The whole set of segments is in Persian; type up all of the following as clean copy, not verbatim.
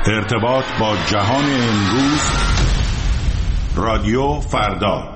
ارتباط با جهان امروز. رادیو فردا.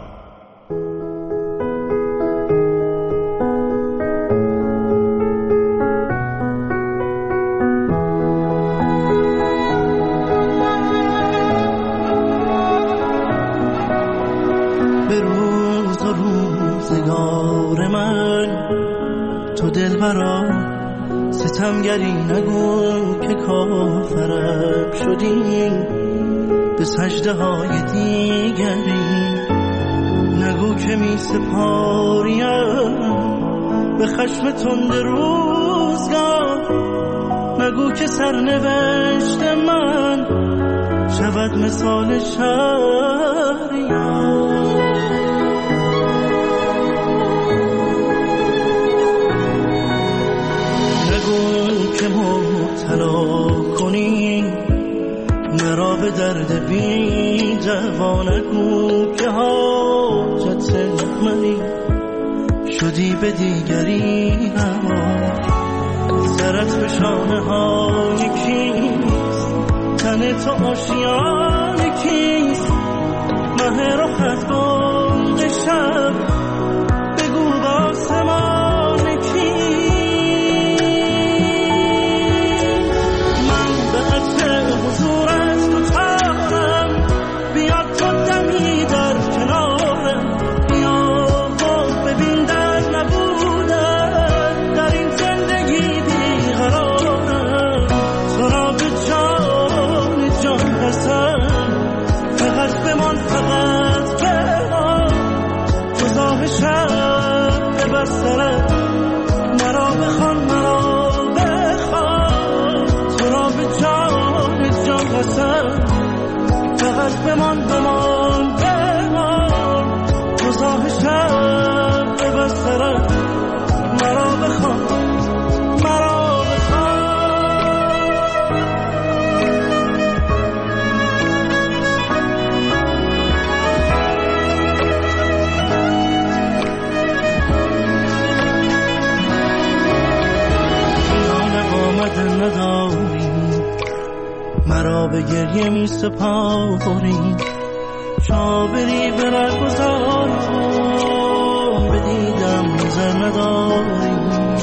به روز و روزگار من تو دلبرا ستمگری نگو که کافرم شدی، به سجده های دیگری نگو که می سپاریم به خشم تند روزگار، نگو که سرنوشت من شود مثال شهریار. که مبتلا کنی مرا به درد بی دوا، نگو که حاجت منی شدی به دیگری هوا. سرت به شانه های کیست، تن تو آشیان کیست، مه رخت باد شب بگو با آسمان کیست. بمان بمان بمان روزاه شب به بسترت مرا بخوان مرا بخوان. میان آمده نداری مرا به گریه می سپاری، شابری برگزارم به دیدم نظر نداری،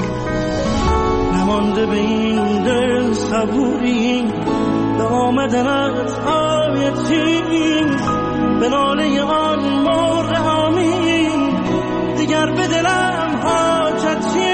نمانده به این دل صبوری به آمدنت آیتی، به ناله آن مرغ آمین دیگر به دلم حاجتی.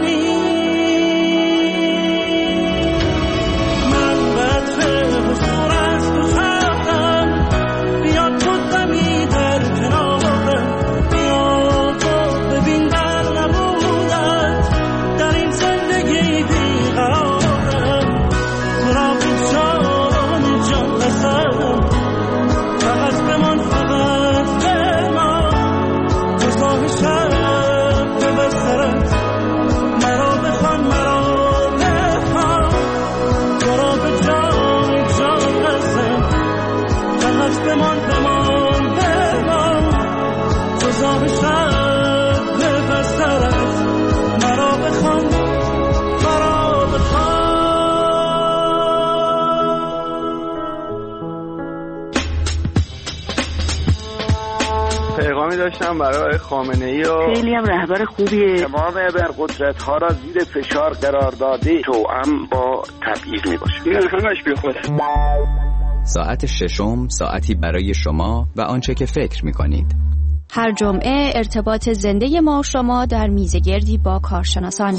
داشتم برای خامنه‌ای و خیلی هم رهبر خوبیه، تمام ابرقدرت‌ها را زیر فشار قرار داده، توأم با تبعیض میباشه. این همش بیخوده. ساعت ششم، ساعتی برای شما و آنچه که فکر میکنید. هر جمعه ارتباط زنده ما و شما در میزگردی با کارشناسان.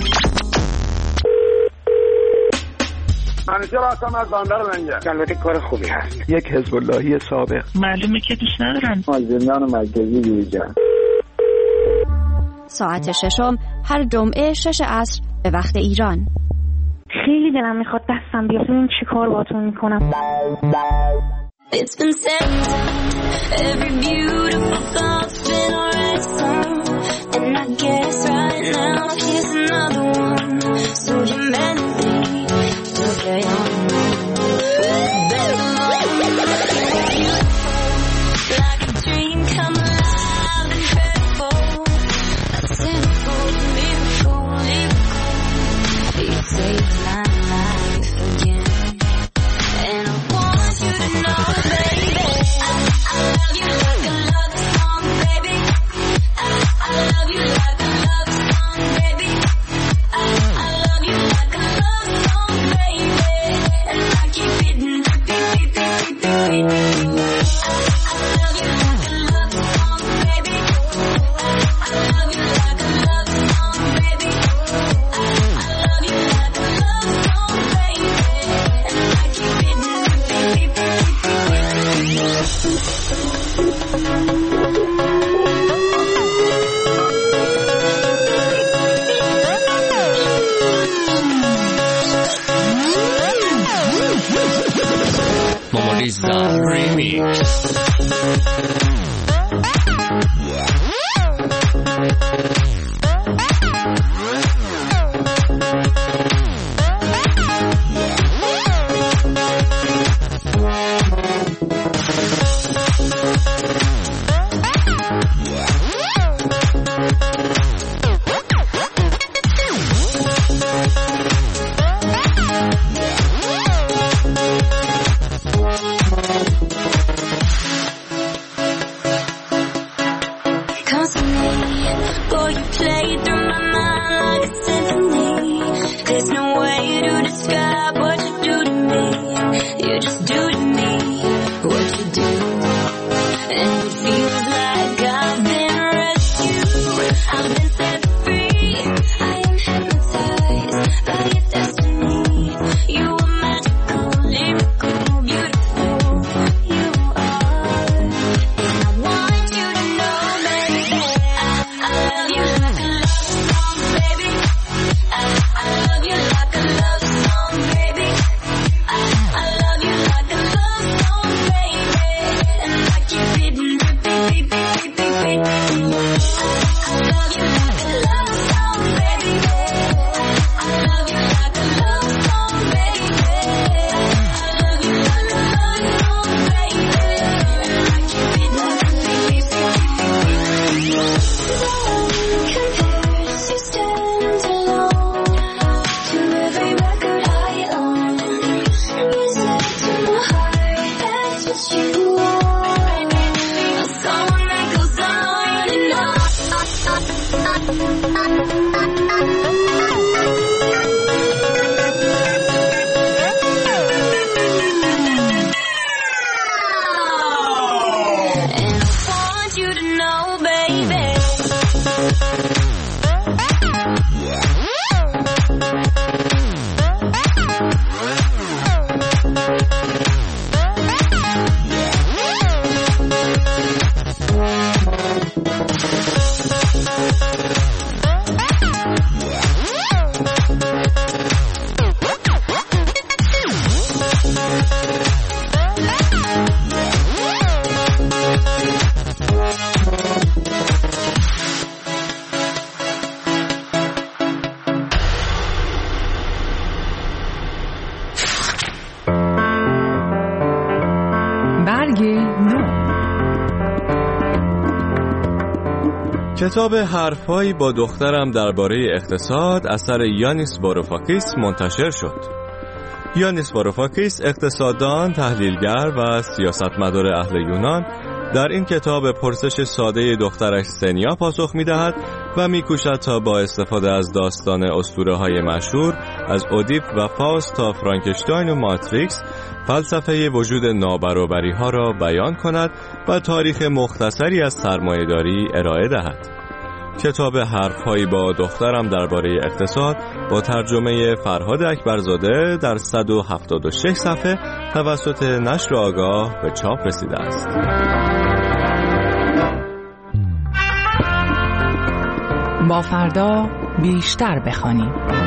منیجر هستم از بندر منجر. البته کار خوبی هست. یک حزب اللهی سابق. معلومه که دوست ندارن. زندان مرکزی بیرجان. ساعت ششم هر جمعه 6 عصر به وقت ایران. خیلی دلم میخواد دستم بیاد ببینم چی کار باهاتون میکنم. It's been said every beautiful thought's been already sung, and I guess right now here's another one. So humanity will carry on. Like a dream come alive and hurtful, a simple miracle, you saved my life again, and Arizan Remix. کتاب حرف‌هایی با دخترم درباره اقتصاد اثر یانیس واروفاکیس منتشر شد. یانیس واروفاکیس اقتصاددان، تحلیلگر و سیاستمدار اهل یونان در این کتاب پرسش ساده دخترش سنیا پاسخ می‌دهد و می‌کوشد تا با استفاده از داستان اسطوره‌های مشهور از اودیپ و فاوست تا فرانکشتاین و ماتریکس فلسفه وجود نابرابری‌ها را بیان کند و تاریخ مختصری از سرمایه‌داری ارائه دهد. کتاب حرف‌هایی با دخترم درباره اقتصاد با ترجمه فرهاد اکبرزاده در 176 صفحه توسط نشر آگاه به چاپ رسیده است. با فردا بیشتر بخوانیم.